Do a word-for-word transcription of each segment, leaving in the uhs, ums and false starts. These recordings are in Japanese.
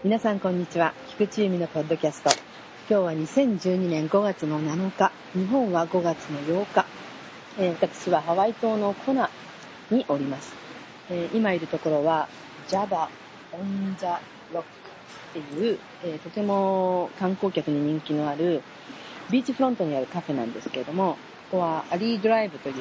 皆さんこんにちは。菊池由美のポッドキャスト。今日はにせんじゅうにねんごがつのなのか、日本はごがつのようか、えー、私はハワイ島のコナにおります。えー、今いるところは Java on the Rock っていう、えー、とても観光客に人気のあるビーチフロントにあるカフェなんですけれども、ここはアリードライブといって、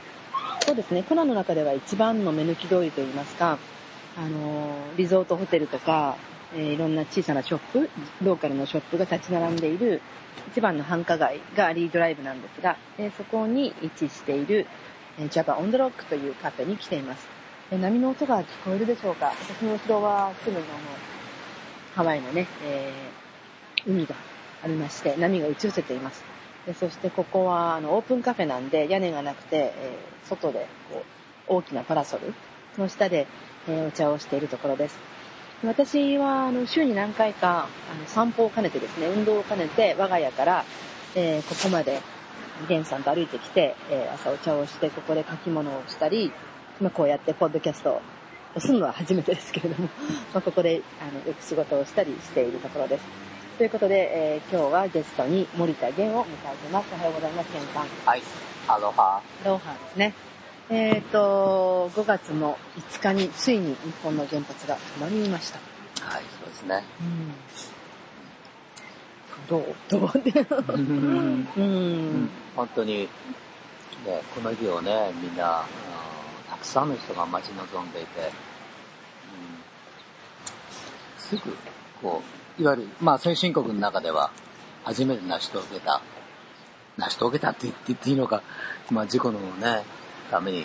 そうですね、コナの中では一番の目抜き通りといいますか、あのー、リゾートホテルとか、えー、いろんな小さなショップ、ローカルのショップが立ち並んでいる一番の繁華街がアリードライブなんですが、えー、そこに位置している、えー、Java on the Rock というカフェに来ています。えー、波の音が聞こえるでしょうか。私の後ろはすぐにあのハワイのね、えー、海がありまして、波が打ち寄せています。でそしてここはあのオープンカフェなんで屋根がなくて、えー、外でこう大きなパラソルの下で、えー、お茶をしているところです。私はあの週に何回かあの散歩を兼ねてですね、運動を兼ねて我が家から、えー、ここまでゲンさんと歩いてきて、えー、朝お茶をしてここで書き物をしたり、まあ、こうやってポッドキャストをするのは初めてですけれどもまあここであのよく仕事をしたりしているところです。ということで、えー、今日はゲストに森田玄を迎えています。おはようございます、玄さん。 はい、アロハ。 アロハですね。えっと、ごがつのいつかについに日本の原発が止まりました。 はい、そうですね。 うん、どうどうってうん、うん、本当に、ね、この日をね、みんな、たくさんの人が待ち望んでいて、うん、すぐ、こう、いわゆる、まあ、先進国の中では、初めて成し遂げた、成し遂げたって言っていいのか、まあ、事故のね、ために、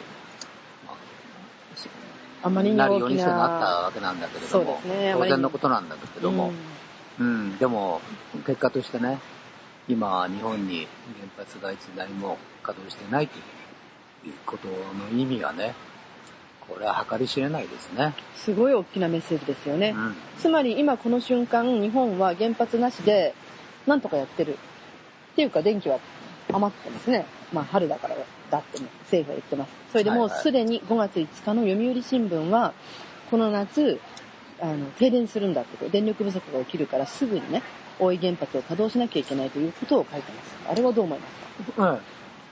あまりになるようにしてなったわけなんだけれども、ね、当然のことなんだけども、うん、うん、でも結果としてね、今日本に原発がいつ何も稼働してないということの意味がね、これは計り知れないですね。 すごい大きなメッセージですよね。うん、つまり今この瞬間、日本は原発なしでなんとかやってるっていうか、電気は余ってますね。まあ春だからだってね、政府は言ってます。それでもうすでにごがついつかの読売新聞はこの夏あの停電するんだって、電力不足が起きるからすぐにね、大井原発を稼働しなきゃいけないということを書いてます。あれはどう思いますか？ はい、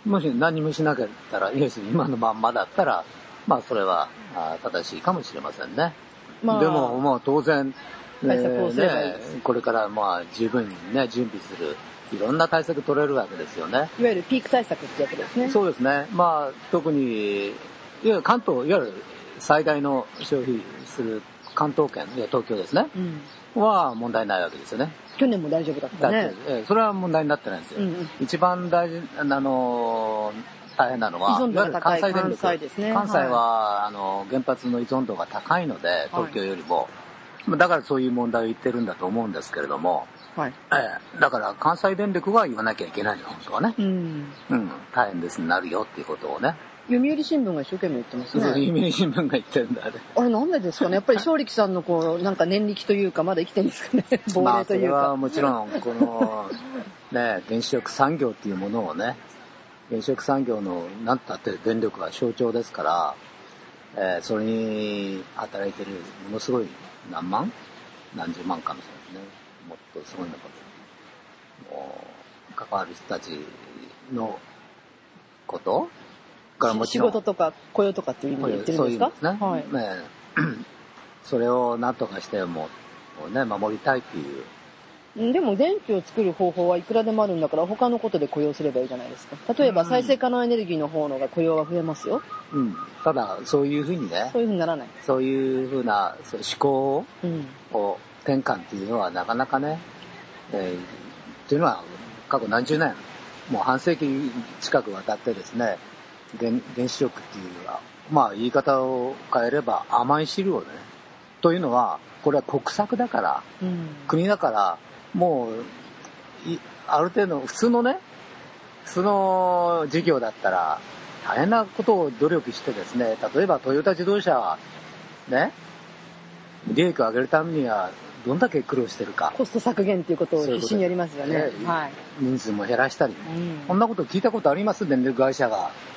もし何もしなかったら、要するに今のまんまだったら、まあそれは正しいかもしれませんね。まあ、でももう当然、 対策をすればいいです、 ね、これからまあ十分にね準備する。いろんな対策取れるわけですよね。 いわゆるピーク対策ってやつですね。 そうですね。まあ特にいわゆる関東、いわゆる最大の消費する関東圏、いや東京ですね、うん、は問題ないわけですよね。 去年も大丈夫だったね。 だって、ええ、それは問題になってないんですよ。うんうん、一番大事あの大変なのは、 依存度が高い関西電力。関西ですね。 関西は、はい、あの原発の依存度が高いので、東京よりも、はい、だからそういう問題を言ってるんだと思うんですけれども。はい、ええ、だから関西電力は言わなきゃいけないの、本当はね。うん。うん。大変ですになるよっていうことをね。 読売新聞が一生懸命言ってますね。 そう、読売新聞が言ってるんだね。 あれなんでですかね。やっぱり正力さんのこう、なんか念力というか、まだ生きてるんですかね。亡霊というか。まあ、それはもちろん、この、ね、原子力産業っていうものをね、原子力産業の、なんたって電力は象徴ですから、えー、それに働いてる、ものすごい何万何十万かもしれないですね。もっとすごいのかもう関わる人たちのことからもちろん仕事とか雇用とかっていう意味で言ってるんですか？ そういうですね。はい、ねそれを何とかしてもね守りたいっていう。 でも電気を作る方法はいくらでもあるんだから他のことで雇用すればいいじゃないですか。例えば再生可能エネルギーの方のが雇用は増えますよ。 うん。ただそういうふうにね。 そういうふうにならない。 そういうふうなそう思考を転換っていうのはなかなかね。えー、というのは過去何十年もう半世紀近くわたってですね 原, 原子力っていうのはまあ言い方を変えれば甘い汁をねというのはこれは国策だから、うん、国だからもうある程度普通のね普通の事業だったら大変なことを努力してですね例えばトヨタ自動車はね利益を上げるためにはどんだけ苦労してるかコスト削減ということを必死にやりますよね。 はい、人数も減らしたり、うん、こんなこと聞いたことあります？電力会社が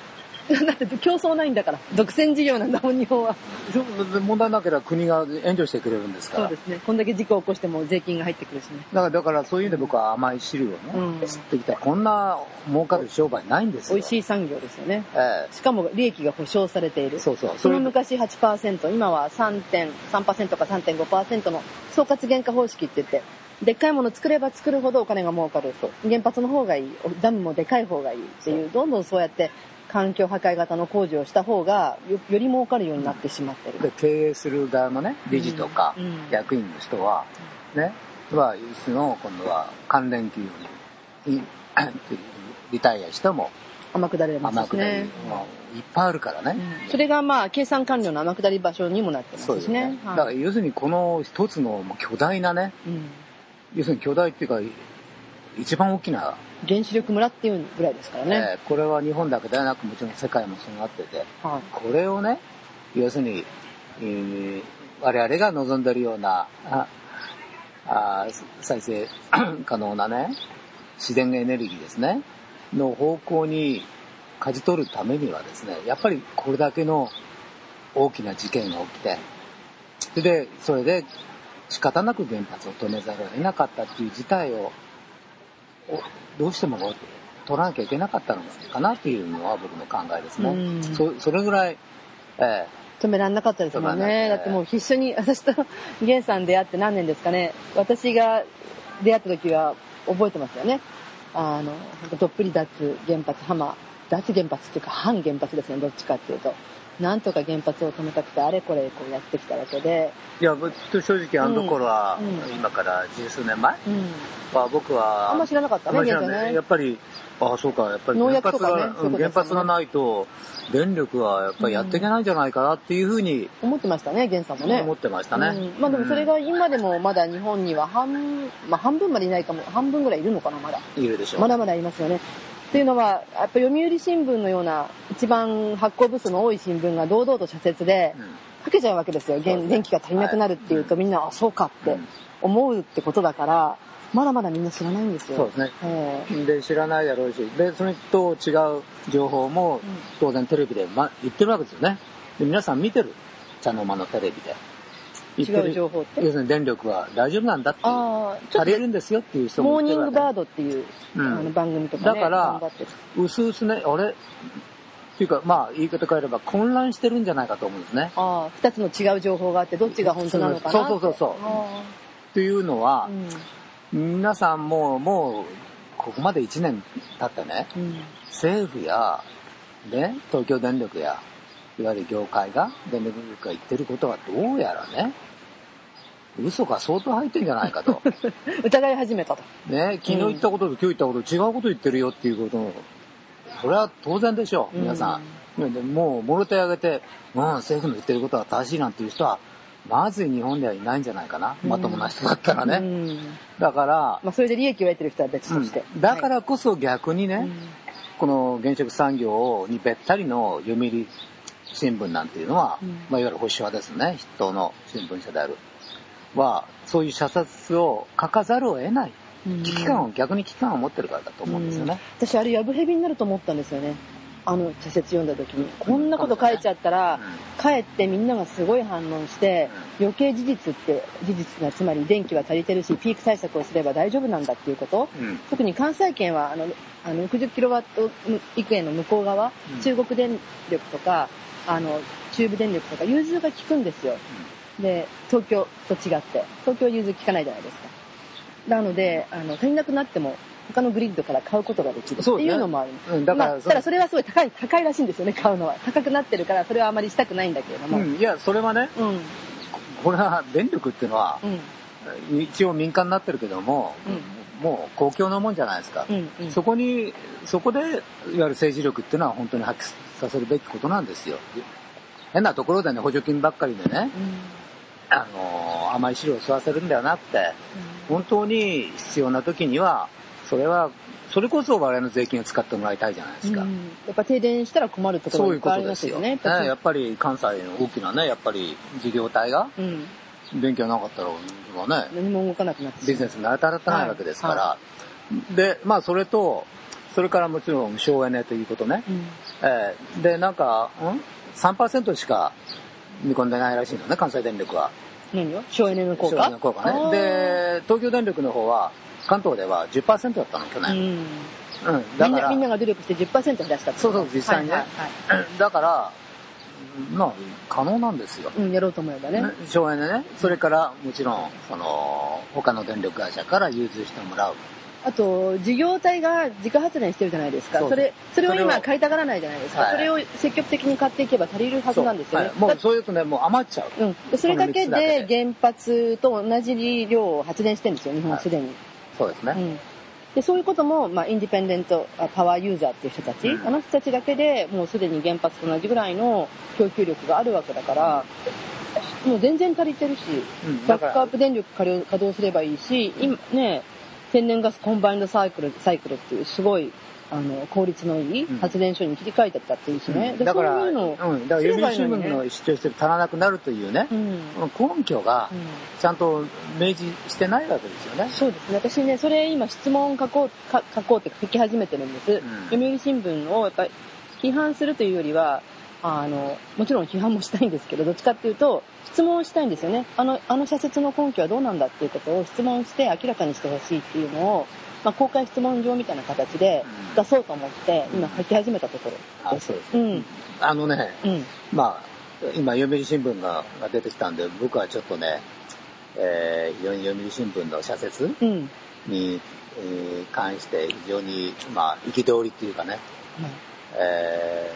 だって競争ないんだから。独占事業なんだもん、日本は。 問題なければ国が援助してくれるんですから。 そうですね。こんだけ事故を起こしても税金が入ってくるしね。 だから、だからそういう意味で僕は甘い汁をね、うん、吸ってきた。こんな儲かる商売ないんですよ。 美味しい産業ですよね。 ええ、 しかも利益が保証されている。 そうそう。 その昔 はちパーセント、今は さんてんさんパーセント か さんてんごパーセント の総括原価方式って言って、でっかいもの作れば作るほどお金が儲かる。原発の方がいい。ダムもでかい方がいいっていう、どんどんそうやって環境破壊型の工事をした方が よ, より儲かるようになってしまってる。 で経営する側のね、理事とか役員の人は、うんうん、ね、は、その今度は関連企業にリタイアしても天下りますしね。 いっぱいあるからね、 うん。それがまあ計算官僚の天下り場所にもなってますしね。ね、 はい、だから要するにこの一つの巨大なね、うん、要するに巨大っていうか一番大きな原子力村っていうぐらいですからね、 えー、これは日本だけではなくもちろん世界もそうなってて、はい、これをね、要するに、えー、我々が望んでるようなああ再生可能なね自然エネルギーですねの方向に舵取るためにはですね、やっぱりこれだけの大きな事件が起きて、それでそれで仕方なく原発を止めざるを得なかったっていう事態をどうしても取らなきゃいけなかったのかなっていうのは僕の考えですね。うん、そ, それぐらい、えー、止められなかったですもんね。だってもう必死に私と源さん出会って何年ですかね。私が出会った時は覚えてますよね。あのどっぷり脱原発浜脱原発っていうか反原発ですね。どっちかっていうと。なんとか原発を止めたくてあれこれこうやってきたわけで、 いや正直あの頃は、うん、今から十数年前、うん、は僕はあんま知らなかったね。 ねやっぱりあそうかやっぱり原発が、ねね、原発がないと電力はやっぱりやっていけないんじゃないかなっていうふうに、 うん、思ってましたね源さんもね。 思ってましたね。 うん、まあでもそれが今でもまだ日本には半まあ半分までいないかも半分ぐらいいるのかなまだ。 いるでしょう。 まだまだいますよね。っていうのはやっぱ読売新聞のような一番発行部数の多い新聞が堂々と社説でかけちゃうわけですよ。電気が足りなくなるっていうとみんなあそうかって思うってことだからまだまだみんな知らないんですよ。 そうですね。えー、で知らないだろうしでそれと違う情報も当然テレビで、ま、言ってるわけですよね。で皆さん見てる茶の間のテレビで。 違う情報って要するに電力は大丈夫なんだって足りるんですよっていう人もいてモーニングバードっていう、うん、あの番組とかねだからうすうすねあれっていうかまあ言い方変えれば混乱してるんじゃないかと思うんですね。 ああ二つの違う情報があってどっちが本当なのかなってそうそうそうそうっていうのは、うん、皆さんももうここまでいちねん経ってね、うん、政府や、ね、東京電力やいわゆる業界が電力が言ってることはどうやらね嘘が相当入ってんじゃないかと疑い始めたとね昨日言ったことと今日言ったこと違うこと言ってるよっていうことをそれは当然でしょう皆さん、うん、でもうもろ手挙げて、うん、政府の言ってることは正しいなんていう人はまず日本ではいないんじゃないかな、うん、まともな人だったらね、うん、だから、 まあ、それで利益を得てる人は別として、 うん、だからこそ逆にね、はい、この原子力産業にべったりの読売新聞なんていうのは、うんまあ、いわゆる保守派ですね筆頭の新聞社であるはそういう社説を書かざるを得ない、うん、危機感を逆に危機感を持ってるからだと思うんですよね、 うん、私あれやぶへびになると思ったんですよねあの社説読んだ時にこんなこと書いちゃったら、うん、かえってみんながすごい反応して、うん、余計事実って事実がつまり電気は足りてるしピーク対策をすれば大丈夫なんだっていうこと、うん、特に関西圏はあのあのろくじゅっキロワット域への向こう側、うん、中国電力とかあの中部電力とか融通が効くんですよ、うん、で東京と違って東京は融通効かないじゃないですかなのであの足りなくなっても他のグリッドから買うことができるっていうのもある、ねうん、だから、まあ、ただそれはすごい高い高いらしいんですよね買うのは高くなってるからそれはあまりしたくないんだけれども、 うん、いやそれはね、うん、これは電力っていうのは、うん、一応民間になってるけども、うん、もう公共のもんじゃないですか、うんうん、そこにそこでいわゆる政治力っていうのは本当に発揮させるべきことなんですよ変なところでね補助金ばっかりでね、うん、あの甘い汁を吸わせるんではなくて、うん、本当に必要な時にはそれはそれこそ我々の税金を使ってもらいたいじゃないですか、うん、 やっぱ停電したら困るところがいっぱいありますよね。 そういうことですよ、ね、やっぱり関西の大きなねやっぱり事業体が、うん、電気がなかったら、ね、 何も動かなくなってビジネスに成り立たないわけですから、はいはい、でまあそれとそれからもちろん省エネということね。 うん、 えー、で、なんか、ん ?さんパーセント しか見込んでないらしいのね、関西電力は。 何よ省エネの効果？ 省エネの効果ね。で、東京電力の方は、関東では じゅっパーセント だったの、去年。 うんうん、だからみんな、 みんなが努力して じゅっパーセント 減らしたって。 そうそう、実際にね。はいはいはい、だから、まあ、可能なんですよ。 うん、やろうと思えばね。 省エネね。それから、もちろん、その、他の電力会社から融通してもらう。 あと、事業体が自家発電してるじゃないですか。そ, それ、それを今買いたがらないじゃないですか。それを積極的に買っていけば足りるはずなんですよね。 はい、もうそういうとね、もう余っちゃう。 うん。でそれだけで原発と同じ量を発電してるんですよ、日本はすでに。はい、 そうですね。 うんでそういうことも、まあ、インディペンデントパワーユーザーっていう人たち、うん、あの人たちだけでもうすでに原発と同じぐらいの供給力があるわけだから、もう全然足りてるし、うん、バックアップ電力稼働すればいいし、今ね、天然ガスコンバインドサイクル、サイクルっていうすごいあの効率のいい発電所に切り替えてったっていいしね。 うん、だから、そういうのうん、だから読売新聞の主張してる足らなくなるというね、うん、根拠がちゃんと明示してないわけですよね。 そうですね。私ね、それ今質問書こう、書こうって書き始めてるんです。うん、読売新聞をやっぱり批判するというよりは、あの、もちろん批判もしたいんですけど、どっちかっていうと、質問したいんですよね。あの、あの社説の根拠はどうなんだっていうことを質問して明らかにしてほしいっていうのを、まあ、公開質問状みたいな形で出そうと思って、今書き始めたところです。 あ、そうです。うん。あのね、うん、まあ、今、読売新聞が出てきたんで、僕はちょっとね、えー、読売新聞の社説に、うんえー、関して非常に、まあ、憤りっていうかね、うんえ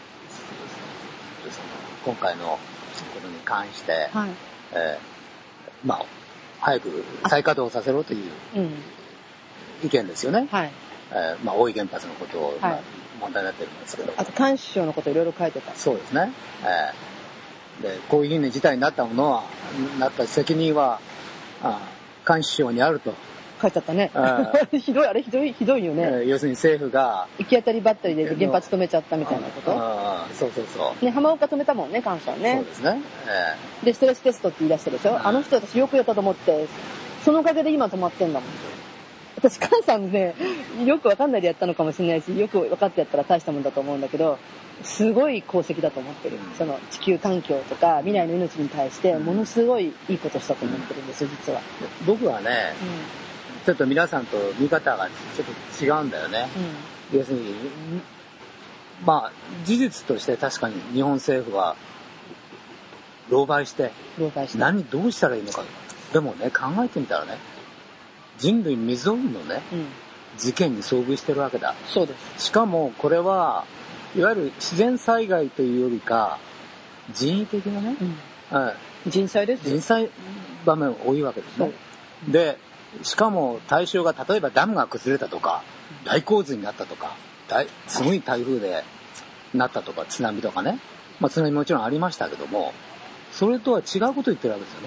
ー、今回のことに関して、はいえー、まあ、早く再稼働させろという、うん意見ですよね。はい。えー、まあ、大井原発のことを、まあ、問題になってるんですけど。 あと、監視省のこといろいろ書いてた。 そうですね。えー、で、こういうふうに事態になったものは、なった責任は、あ監視省にあると。 書いちゃったね。ひどい、あれひどい、ひどいよね。えー、要するに政府が。 行き当たりばったりで原発止めちゃったみたいなこと。 ああ、そうそうそう。 ね、浜岡止めたもんね、関さんね。 そうですね。 えー、で、ストレステストって言い出してるでしょ。あの人私よくやったと思って、そのおかげで今止まってんだもん。私、菅さんね、よくわかんないでやったのかもしれないし、よく分かってやったら大したもんだと思うんだけど、すごい功績だと思ってる。その地球環境とか未来の命に対して、ものすごいいいことしたと思ってるんですよ、実は。 僕はね、うん、ちょっと皆さんと見方がちょっと違うんだよね。うん、要するに、まあ、事実として確かに日本政府は、狼狽して、 狼狽して。 何、どうしたらいいのか。でもね、考えてみたらね、人類未曾有のね、うん、事件に遭遇してるわけだ。 そうです。 しかもこれはいわゆる自然災害というよりか人為的なね、 うんうん、人災です。 人災場面多いわけですね。で、しかも対象が例えばダムが崩れたとか、大洪水になったとか、大すごい台風でなったとか、津波とかね、まあ津波もちろんありましたけども、それとは違うことを言ってるわけですよね。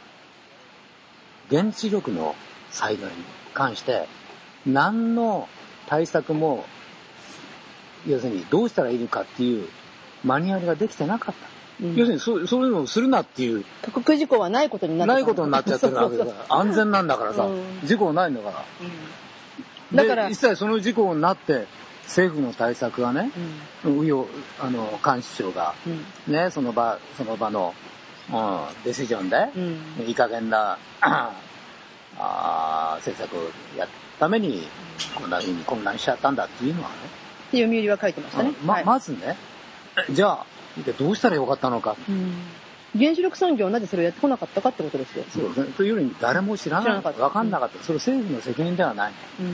原子力の災害に関して何の対策も要するにどうしたらいいのかっていうマニュアルができてなかった、うん、要するにそそういうのをするなっていう過酷事故はないことになっちゃないことになっちゃってるわけだから安全なんだからさ、うん、事故ないんだから、うん、だから一切その事故になって政府の対策がね、うん、あの監視庁が、うん、ねその場その場の、うん、デシジョンで、うん、いい加減なあ政策をやるためにこんな風に混乱しちゃったんだっていうのはね読売は書いてましたね、 ま、はい、まずねじゃあどうしたらよかったのか、うん、 原子力産業はなぜそれをやってこなかったかってことですよ。 そうですね。というより誰も知らない分かんなかった、うん、それ政府の責任ではない、うん、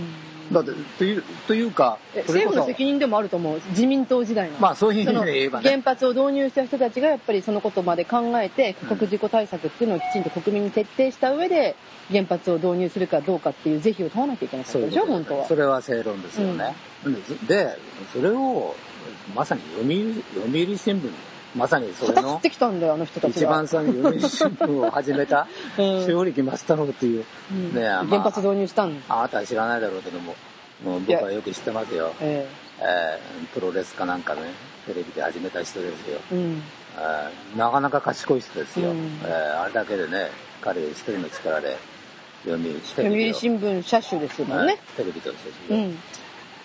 だってというというか政府の責任でもあると思う。自民党時代のまあそういう意味で言えばね原発を導入した人たちがやっぱりそのことまで考えて過酷事故対策っていうのをきちんと国民に徹底した上で原発を導入するかどうかっていう是非を問わなきゃいけなかったでしょ本当は。 それは正論ですよね、うん、でそれをまさに読売読売新聞まさにそれの一番最初に読売新聞を始めた正力松太郎っていう、 うんねまあ、原発導入したんあなたは知らないだろうけども、もう僕はよく知ってますよ、えーえー、プロレスかなんかねテレビで始めた人ですよ、うんえー、なかなか賢い人ですよ、うんえー、あれだけでね彼一人の力で読売読売新聞社主ですもんね、 テレビとして、うん、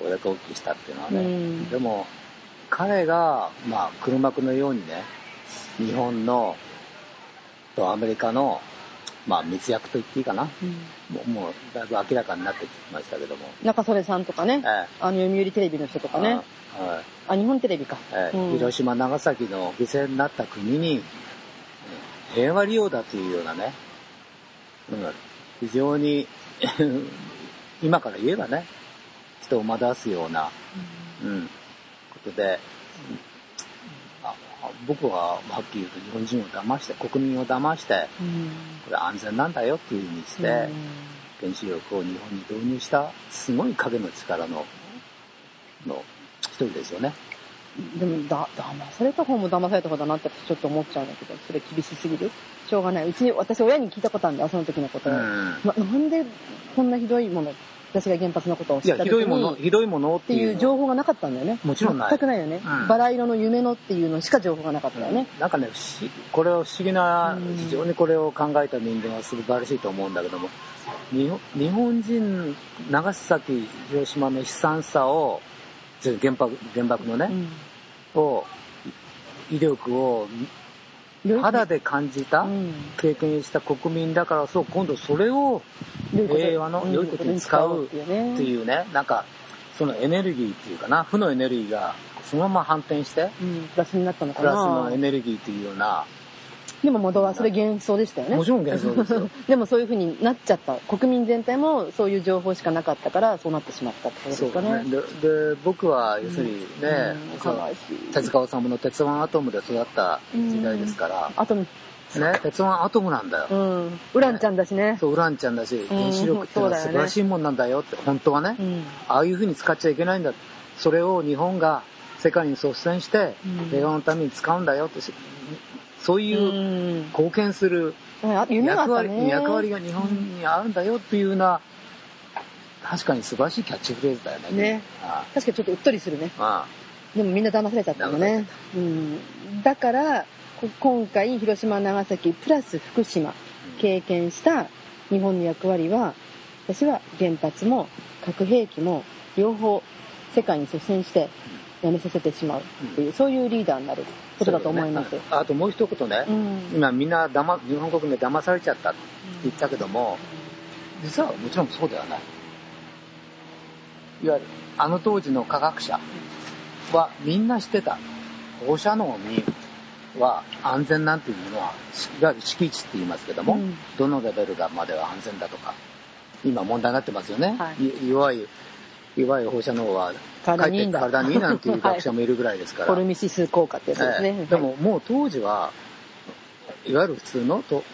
これだけ大きくしたっていうのはね、 うん、 でも彼がまあ黒幕のようにね、日本のとアメリカのまあ密約と言っていいかな、うん、もう、もうだいぶ明らかになってきましたけども、 中曽根さんとかね、ええ、あの読売テレビの人とかね、あ、はい、あ日本テレビか、 ええ、うん、広島長崎の犠牲になった国に平和利用だというようなね、うん、非常に今から言えばね、人を惑わすような、うんうん、ことで、あ僕ははっきり言うと日本人を騙して、国民を騙して、うん、これ安全なんだよっていう風にして、うん、原子力を日本に導入したすごい影の力のの一人ですよね。 でもだ騙された方も騙された方だなってちょっと思っちゃうんだけど、それ厳しすぎる。しょうがない。うちに私親に聞いたことあるんだよ、その時のことを、うん、な, なんでこんなひどいもの、私が原発のことを知った時に、いやひどいものひどいものっていう情報がなかったんだよね。 もちろんない。 全くないよね。うん、バラ色の夢のっていうのしか情報がなかったよね。 うん、なんかね、不思これを不思議な、非常にこれを考えた人間は素晴らしいと思うんだけども、日本、日本人長崎広島の悲惨さを原爆原爆のね、うん、を威力を肌で感じた、うん、経験した国民だからそう、今度それを平和の良いことに使うっていうね、なんかそのエネルギーっていうかな、負のエネルギーがそのまま反転して、 うん、プラスになったのかな。 プラスのエネルギーっていうような。 でも元はそれ幻想でしたよね。 もちろん幻想ですよ。 でもそういう風になっちゃった。国民全体もそういう情報しかなかったからそうなってしまったってことですかね。 そうね。で、で僕は要するにね、うんうん、手塚治虫の鉄腕アトムで育った時代ですから。 アトム。 ね、鉄腕アトムなんだよ。 うん。ウランちゃんだしね。 そう、ウランちゃんだし、原子力ってのは素晴らしいもんなんだよって、本当はね、うん、ああいう風に使っちゃいけないんだ。それを日本が世界に率先して平和のために使うんだよって。そういう貢献する役割、うん、役割が日本にあるんだよっていうような、確かに素晴らしいキャッチフレーズだよね。 ね。ああ確かにちょっとうっとりするね。ああでもみんな騙されちゃったのね。うん、だから、今回広島、長崎、プラス福島経験した日本の役割は、私は原発も核兵器も両方世界に率先してやめさせてしまうっていう、うん、そういうリーダーになることだと思います。 ね、あ, あともう一言ね、うん、今みんなだま日本国民騙されちゃったって言ったけども、うん、実はもちろんそうではない。いわゆるあの当時の科学者はみんな知ってた。放射能には安全なんていうのは、いわゆる敷地って言いますけども、うん、どのレベルがまでは安全だとか、今問題になってますよね。はい、い, いわゆるいわゆる放射能は体にいいんだ。 体にいいなんていう学者もいるぐらいですから。 コルミ指数効果ってやつですね。えー、でももう当時は、いわゆる普通のと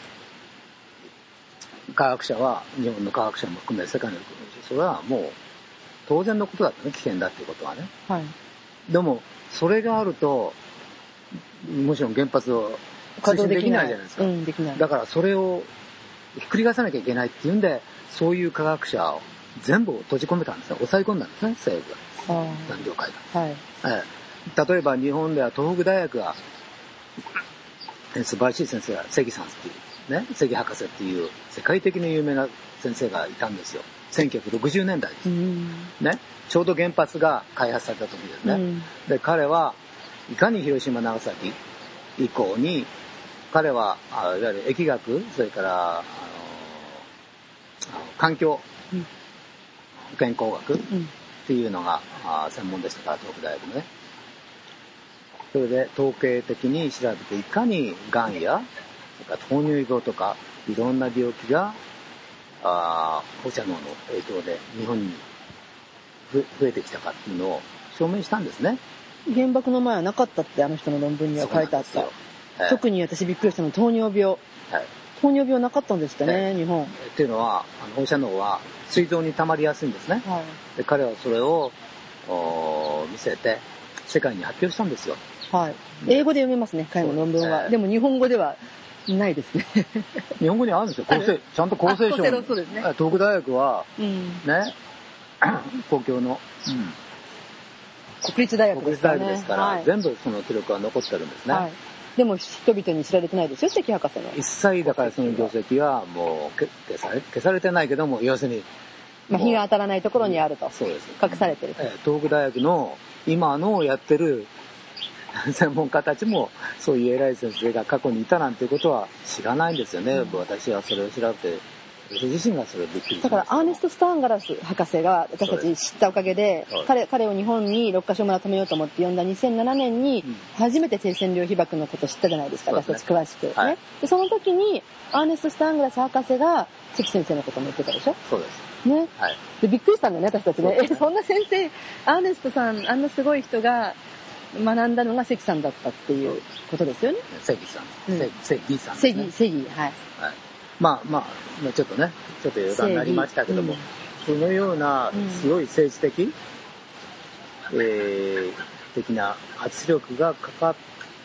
科学者は、日本の科学者も含め世界の科学者、それはもう当然のことだったね、危険だっていうことはね。はい、でも、それがあると、もちろん原発を推進できないじゃないですか。 うん、できない。 だからそれをひっくり返さなきゃいけないっていうんで、そういう科学者を全部閉じ込めたんですね。抑え込んだんですね、政府が。産業界が。はい。ええ、例えば日本では東北大学が、素晴らしい先生が、関さんっていう、ね、関博士っていう世界的に有名な先生がいたんですよ。せんきゅうひゃくろくじゅうねんだいです。ね。ちょうど原発が開発された時ですね。で、彼はいかに広島、長崎以降に、彼はいわゆる疫学、それから、あの、環境、うん健康学っていうのが、うん、専門でしたから、東北大学のね。それで統計的に調べて、いかにがんや、それから糖尿病とか、いろんな病気が、あ放射能の影響で日本に増えてきたかっていうのを証明したんですね。 原爆の前はなかったってあの人の論文には書いてあった。えー、特に私びっくりしたのは糖尿病。はい糖尿病なかったんですってね、日本。 っていうのは、放射能は膵臓に溜まりやすいんですね。はい、で彼はそれを見せて、世界に発表したんですよ。 はい。英語で読めますね、彼の論文は。でも日本語ではないですね。 日本語にあるんですよ。厚生ちゃんと厚生省の。 そうですね。 東北大学は、うん、ね、公共の、うん、 国立大学ですから、ね、国立大学ですから、はい、全部その記録は残ってるんですね。はいでも人々に知られてないですよ、関博士の。 一切だからその業績はもう消され、消されてないけども、要するにまあ、日が当たらないところにあると、 うん、そうです隠されてる、 えー、東北大学の今のやってる専門家たちもそういう偉い先生が過去にいたなんていうことは知らないんですよね、うん、私はそれを調べて私自身がそれをびっくりしました。 だからアーネスト・スターンガラス博士が私たち知ったおかげで、彼彼を日本にろっカ所村止めようと思って呼んだにせんななねんに初めて低線量被爆のことを知ったじゃないですか、私たち詳しく、ね、はい、でその時にアーネスト・スターンガラス博士が関先生のことも言ってたでしょ。 そうですね、はい、でびっくりしたんだよね私たちね。えそんな先生、アーネストさんあんなすごい人が学んだのが関さんだったっていうことですよね。 関さん、うん、関さんですね。 関関はい。 はい、まあまあちょっとねちょっと余談になりましたけども、うん、そのようなすごい政治的、うん、えー、的な圧力がかかった、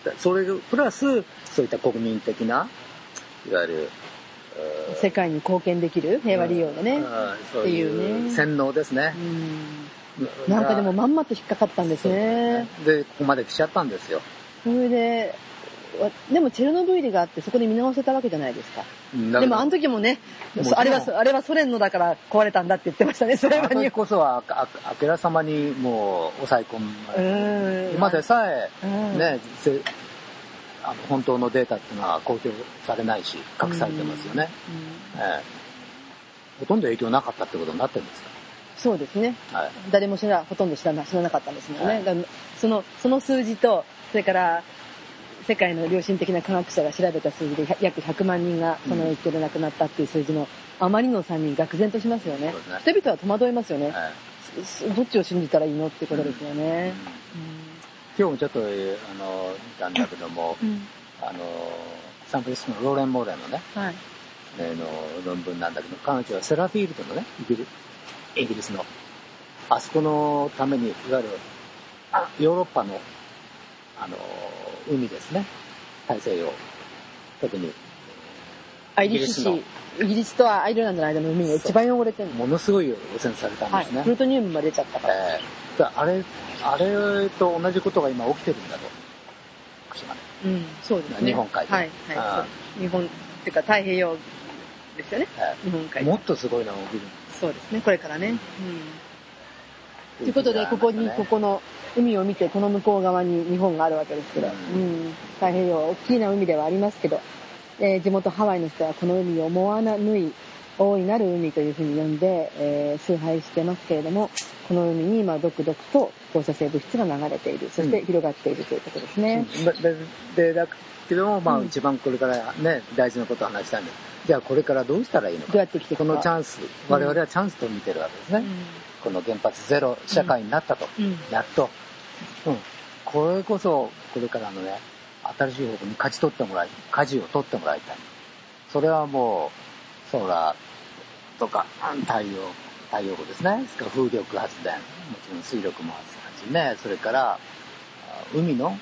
それプラスそういった国民的ないわゆる世界に貢献できる平和利用のね、うん、っていうね洗脳ですね、 うん、なんかでもまんまと引っかかったんですね。 でここまで来ちゃったんですよ。 それででもチェルノブイリがあってそこで見直せたわけじゃないですか。でもあの時もね、あれはあれはソ連のだから壊れたんだって言ってましたね。それはあのこそはああけらさまにもう抑え込む、今でさえね、あの本当のデータっていうのは公表されないし隠されてますよね、うんうんえー、ほとんど影響なかったってことになってるんですか。 そうですね、はい、誰も知らほとんど知らな知らなかったんですもんね、はい、だそのその数字とそれから世界の良心的な科学者が調べた数字で約ひゃくまんにんがその影響で亡くなったっていう数字のあまりの差に愕然としますよね。そうですね、人々は戸惑いますよね、はい、どっちを信じたらいいのってことですよね、うんうん、 今日もちょっとあの見たんだけども、うん、あのサンフランシスコのローレン・モーレンのね、はい、の論文なんだけど、彼女はセラフィールドのねイギリイギリスのあそこのためにいわゆるヨーロッパのあの海ですね、大西洋、特にイギリスのイギリスとはアイルランドの間の海が一番汚れてるの。 ものすごい汚染されたんですね、 はい、プルトニウムまで出ちゃったから、 えー、あれあれと同じことが今起きてるんだと、福島で、 うん、そうですね、 日本海で、 はいはい、日本っていうか太平洋ですよね、はい、日本海もっとすごいのが起きる。 そうですね、これからね、うんということで、ここに、ここの海を見て、この向こう側に日本があるわけですけど、うん、太平洋は大きな海ではありますけど、えー、地元ハワイの人はこの海をモアナヌイ、大いなる海というふうに呼んで、えー、崇拝してますけれども、この海に今、毒々と放射性物質が流れている、そして広がっているということですね。 うん、で、でだけども、まあ、一番これからね、大事なことを話したんで、じゃあこれからどうしたらいいのか。 どうやって生きていくか。 このチャンス、我々はチャンスと見てるわけですね。うん、この原発ゼロ社会になったと、うん、やっと、うん、これこそこれからのね新しい方向に勝ち取ってもらい舵を取ってもらいたい。それはもうソーラーとか太陽太陽光ですね、それから風力発電、もちろん水力もはじめ、それから海の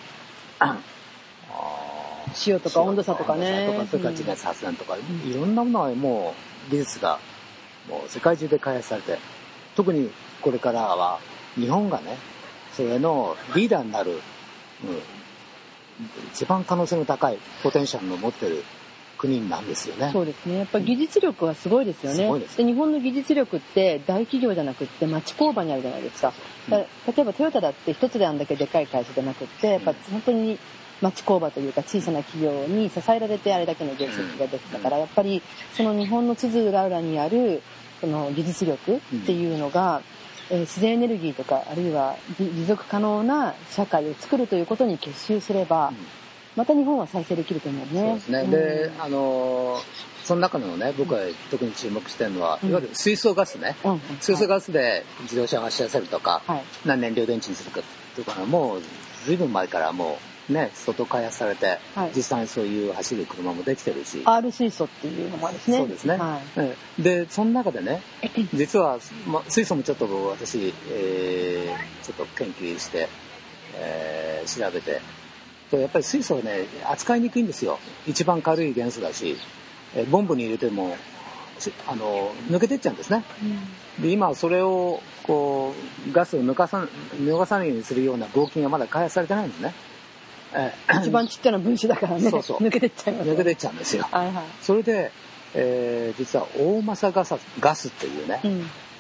潮とか温度差とかね、 温度差とか、それから地熱発電とか、うん、いろんなものはもう技術がもう世界中で開発されて、特にこれからは日本がねそれのリーダーになる、うん、一番可能性の高いポテンシャルの持ってる国なんですよね。 そうですね、やっぱり技術力はすごいですよね。すごいです。で日本の技術力って大企業じゃなくって町工場にあるじゃないですか、うん、例えばトヨタだって一つであんだけでかい会社じゃなくってやっぱ本当に町工場というか小さな企業に支えられてあれだけの業績ができたから、やっぱりその日本の津々浦々にあるその技術力っていうのが、うんえー、自然エネルギーとかあるいは持続可能な社会を作るということに結集すれば、うん、また日本は再生できると思うね。 そうですね、うん、であのー、その中でもね僕は特に注目してるのは、うん、いわゆる水素ガスね、うん、水素ガスで自動車を走らせるとか、はい、何燃料電池にするかとかのもうずいぶん前からもうね、外開発されて、はい、実際にそういう走る車もできてるし R 水素っていうのもあるんですね。 そうですね、はい、でその中でね実は、ま、水素もちょっと私、えー、ちょっと研究して、えー、調べてやっぱり水素はね扱いにくいんですよ。一番軽い元素だし、えー、ボンベに入れてもあの抜けてっちゃうんですね、うん、で今それをこうガスを抜かさ逃さないようにするような合金がまだ開発されてないんですね。 一番ちっちゃな分子だからね。そうそう抜けてっちゃいます、ね、 抜けてっちゃうんですよ、はいはい、それで、えー、実は大マサガスガスっていうね、うん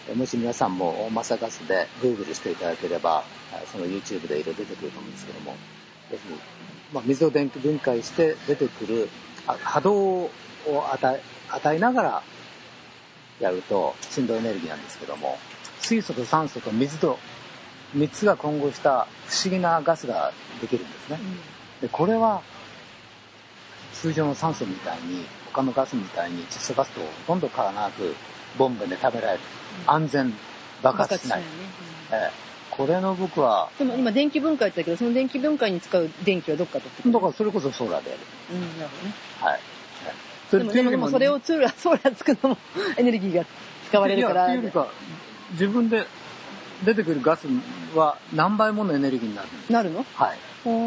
もし皆さんも大政ガスで Google していただければ、その YouTube でいろいろ出てくると思うんですけども、要するに、まあ、水を電気分解して出てくる波動を与え、与えながらやると振動エネルギーなんですけども、水素と酸素と水とみっつが混合した不思議なガスができるんですね。でこれは通常の酸素みたいに他のガスみたいに窒素ガスとほとんど変わらなくボンベで食べられる、安全、爆発しない、ねうんええ、これの僕はでも今電気分解って言ったけど、その電気分解に使う電気はどっか取ってくる？ だからそれこそソーラーでやる。 うん、なるほどね。 はい。 それでもでもでもそれをソーラーソーラー作るのもエネルギーが使われるから。 いや、っていうか自分で出てくるガスは何倍ものエネルギーになる。 なるの？ はい。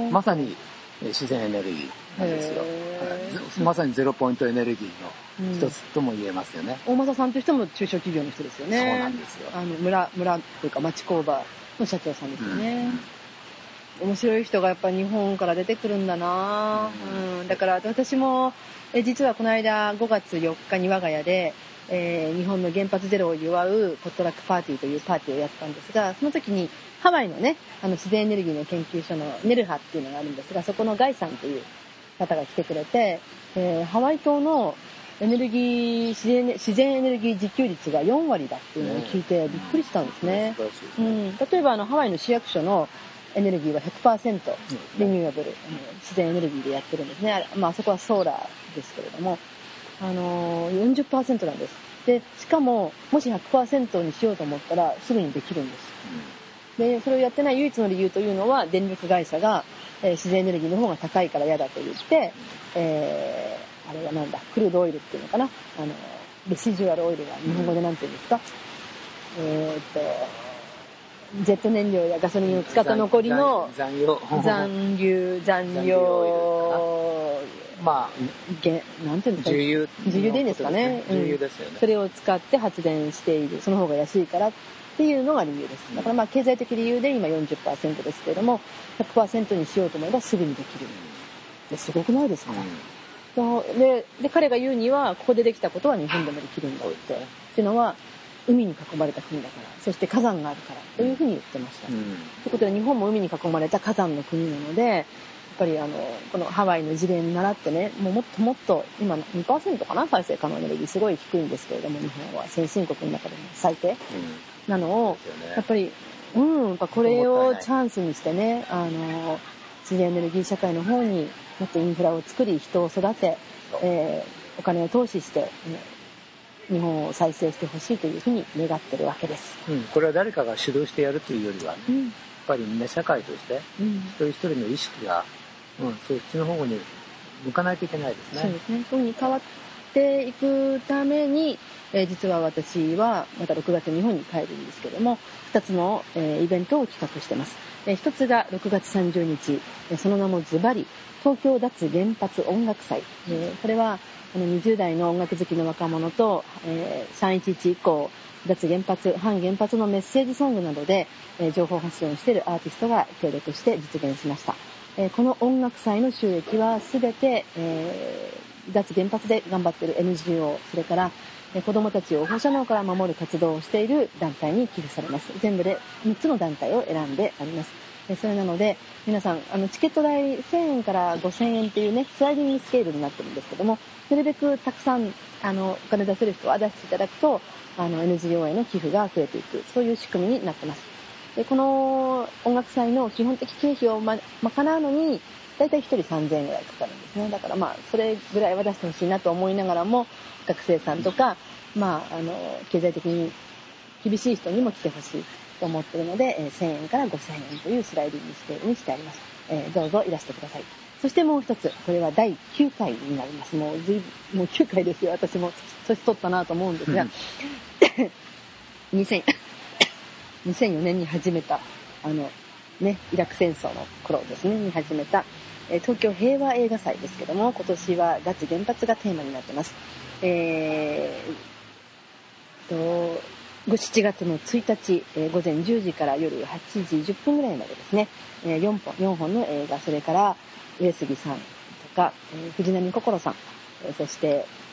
まさに自然エネルギーなんですよ。まさにゼロポイントエネルギーの一つとも言えますよね。 うん、大政さんという人も中小企業の人ですよね。 そうなんですよ。 あの村村というか町工場の社長さんですよね。うん、面白い人がやっぱり日本から出てくるんだな。うんうん、だから私もえ実はこの間ごがつよっかに我が家で、えー、日本の原発ゼロを祝うポットラックパーティーというパーティーをやったんですが、その時にハワイのね、あの自然エネルギーの研究所のネルハっていうのがあるんですが、そこのガイさんという方が来てくれて、えー、ハワイ島のエネルギー自然、自然エネルギー自給率がよんわりだっていうのを聞いてびっくりしたんですね。うん、例えばあのハワイの市役所のエネルギーは ひゃくパーセント リニューアブル、自然エネルギーでやってるんですね。あれ、まあ、あそこはソーラーですけれども、あのー、よんじゅっパーセント なんです。で、しかも、もし ひゃくパーセント にしようと思ったら、すぐにできるんです。で、それをやってない唯一の理由というのは、電力会社が、えー、自然エネルギーの方が高いから嫌だと言って、えー、あれはなんだ、クルードオイルっていうのかな、あの、レシジュアルオイルが日本語でなんて言うんですか、えーっと、ジェット燃料やガソリンを使った残りの残油残留残量まあなんていうんですか、 重油重油でいいんですかね、 重油ですよね、 うん、それを使って発電している、その方が安いからっていうのが理由です。だからまあ経済的理由で今 よんじゅっパーセント ですけれども ひゃくパーセント にしようと思えばすぐにできる。ですごくないですか、うん、で, で彼が言うにはここでできたことは日本でもできるんだって、っていうのは海に囲まれた国だから、そして火山があるからというふうに言ってました。うん、ということで日本も海に囲まれた火山の国なので、やっぱりあのこのハワイの事例に倣ってね、もうもっともっと今 にパーセント かな、再生可能エネルギーすごい低いんですけれども、日本は先進国の中でも最低なのを、うん、やっぱりうんやっぱこれをチャンスにしてね、あの自然エネルギー社会の方にもっとインフラを作り、人を育て、えー、お金を投資して、ね、日本を再生してほしいというふうに願ってるわけです、 うん、これは誰かが主導してやるというよりはね、うん、やっぱりみんな社会として、うん、一人一人の意識が、うん、そっちの方に向かないといけないですね。 そうですね。そういうふうに変わっていくために、えー、実は私はまたろくがつ日本に帰るんですけども、ふたつの、えー、イベントを企画してます。えー、ひとつがろくがつさんじゅうにち、その名もズバリ東京脱原発音楽祭、えー、これはあのにじゅう代の音楽好きの若者と、えー、さんいちいち以降脱原発反原発のメッセージソングなどで、えー、情報発信をしているアーティストが協力して実現しました。えー、この音楽祭の収益はすべて、えー、脱原発で頑張っている エヌジーオー、 それから、えー、子どもたちを放射能から守る活動をしている団体に寄付されます。全部でみっつの団体を選んであります。それなので皆さんあのチケット代せんえんからごせんえんっていうねスライディングスケールになってるんですけども、なるべくたくさんあのお金出せる人は出していただくとあの エヌジーオー への寄付が増えていく、そういう仕組みになってます。でこの音楽祭の基本的経費を、ま、賄うのにだいたいひとりさんぜんえんぐらいかかるんですね。だからまあそれぐらいは出してほしいなと思いながらも、学生さんとか、まあ、あの経済的に厳しい人にも来てほしいと思っているので、えー、せんえんからごせんえんというスライディングスケールにしてあります。えー、どうぞいらしてください。そしてもう一つ、これはだいきゅうかいになります。もうずいもうきゅうかいですよ。私も年取ったなと思うんですが、にせんにせんよねんに始めたあのねイラク戦争の頃ですねに始めた、えー、東京平和映画祭ですけども、今年は脱原発がテーマになってます。えー、としちがつのついたち、えー、午前じゅうじから夜はちじじゅっぷんぐらいまでですね、えー、よんほんよんほんの映画、それから上杉さんとか、えー、藤波心さん、えー、そして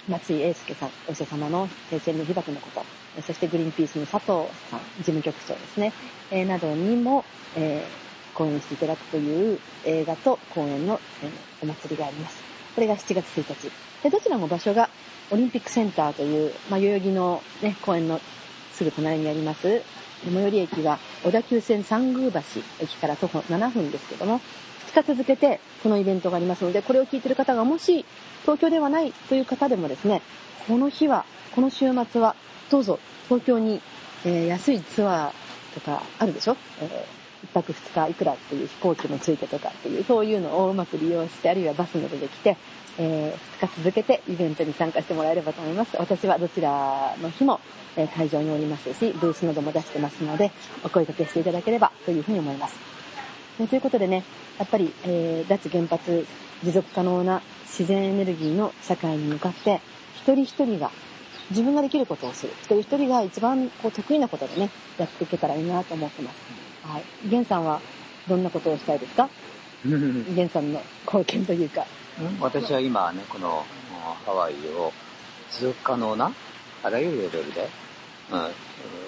松井英介さん、お医者様の平成の被爆のこと、そしてグリーンピースの佐藤さん、事務局長ですね、えー、などにも、えー、講演していただくという映画と講演の、えー、お祭りがあります。これがしちがつついたち。で、どちらも場所がオリンピックセンターという、まあ、代々木のね、公園のすぐ隣にあります。最寄り駅は小田急線三宮橋駅から徒歩ななふんですけども、ふつか続けてこのイベントがありますので、これを聞いている方がもし東京ではないという方でもですね、この日は、この週末はどうぞ東京に、えー、安いツアーとかあるでしょ、えー、いっぱくふつかいくらっていう飛行機もついてとかっていう、そういうのをうまく利用して、あるいはバスなどで来て、えー、ふつか続けてイベントに参加してもらえればと思います。私はどちらの日も、えー、会場におりますし、ブースなども出してますので、お声掛けしていただければというふうに思います。えー、ということでね、やっぱり、えー、脱原発持続可能な自然エネルギーの社会に向かって、一人一人が自分ができることをする。一人一人が一番こう得意なことでね、やっていけたらいいなと思ってます。はい。ゲンさんはどんなことをしたいですか？ゲンさんの貢献というか。 私は今ね、このハワイを持続可能なあらゆるレベルで、うんうん、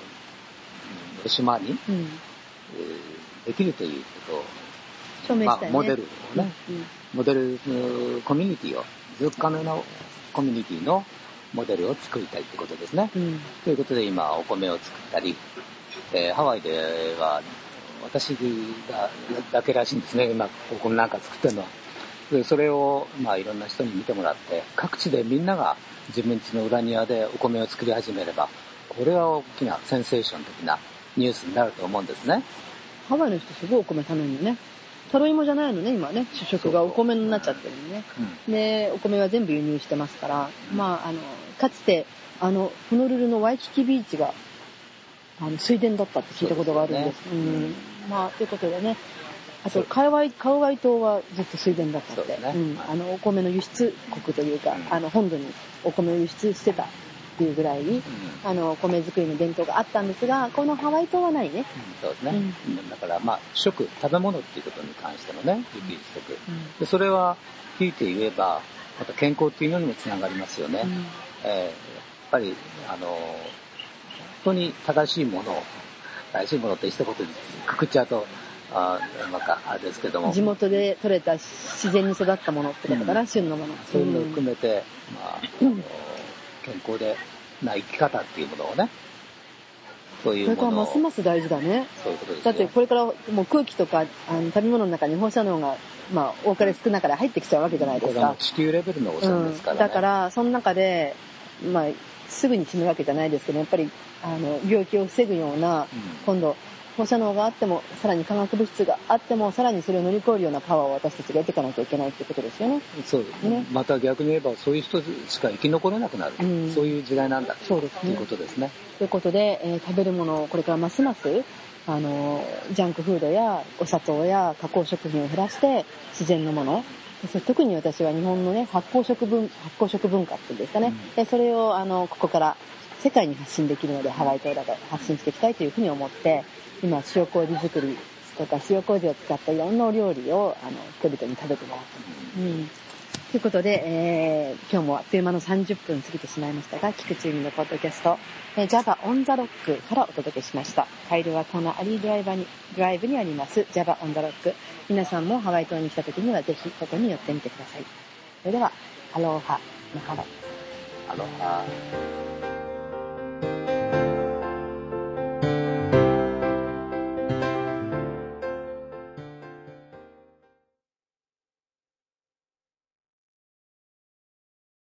島に、うん、できるということを、 証明したいね。 まあ、モデルをね、うん、モデルコミュニティを、持続可能なコミュニティのモデルを作りたいってことですね。うん、ということで今お米を作ったり、えー、ハワイでは私がだけらしいんですね。今お米なんか作ってるのは。でそれをまあいろんな人に見てもらって、各地でみんなが自分家の裏庭でお米を作り始めれば、これは大きなセンセーション的なニュースになると思うんですね。 ハワイの人すごいお米食べるのね。タロイモじゃないのね、今ね。主食がお米になっちゃってるのね。うん、で、お米は全部輸入してますから、まあ、あの、かつて、あの、ホノルルのワイキキビーチが、あの、水田だったって聞いたことがあるんです。うですね、うん。まあ、ということでね。あと、カウアイ、カウアイ島はずっと水田だったって。ね、うん。あの、お米の輸出国というか、うん、あの、本土にお米を輸出してた。っていうぐらい、うん、あの米作りの伝統があったんですが、このハワイ島はないね。 うん、そうですね。うん、だからまあ食食べ物っていうことに関してのね、自給自足、うん、でそれは聞いて言えばまた健康っていうのにもつながりますよね。うん、えー、やっぱりあの本当に正しいものを正しいものって一言でくくっちゃうとあなんかあれですけども、 地元で採れた自然に育ったものってことかな、うん、旬のもの。 そういうのを含めて、まあ。うん健康でな生き方っていうものをね、そういうものを。 これからますます大事だね。 そういうことですよ。 だってこれからもう空気とかあの食べ物の中に放射能が、まあ、多かれ少なかれ入ってきちゃうわけじゃないですか。これはもう地球レベルの汚染ですからね。 うん、だからその中で、まあ、すぐに死ぬわけじゃないですけど、やっぱりあの病気を防ぐような、うん、今度放射能があっても、さらに化学物質があっても、さらにそれを乗り越えるようなパワーを私たちが得ていかなきゃいけないってことですよね。 そうですね。また逆に言えば、そういう人しか生き残れなくなる。うん、そういう時代なんだ。 そうですね。 ということですね。 ということで、えー、食べるものをこれからますます、あの、ジャンクフードやお砂糖や加工食品を減らして、自然のもの。特に私は日本のね、発酵食文、発酵食文化っていうんですかね。うん、それを、あの、ここから世界に発信できるので、ハワイ島だと発信していきたいというふうに思って、今塩麹作りとか塩麹を使ったいろんなお料理をあの人々に食べてもらってます。うん。ということで、えー、今日もあっという間のさんじゅっぷん過ぎてしまいましたが、菊池由美のポッドキャスト、えー、Java on the Rock からお届けしました。カイルはコナアリードライバーにドライブにあります Java on the Rock。皆さんもハワイ島に来た時にはぜひここに寄ってみてください。それでは、アローハ、マハロ。 アロハ。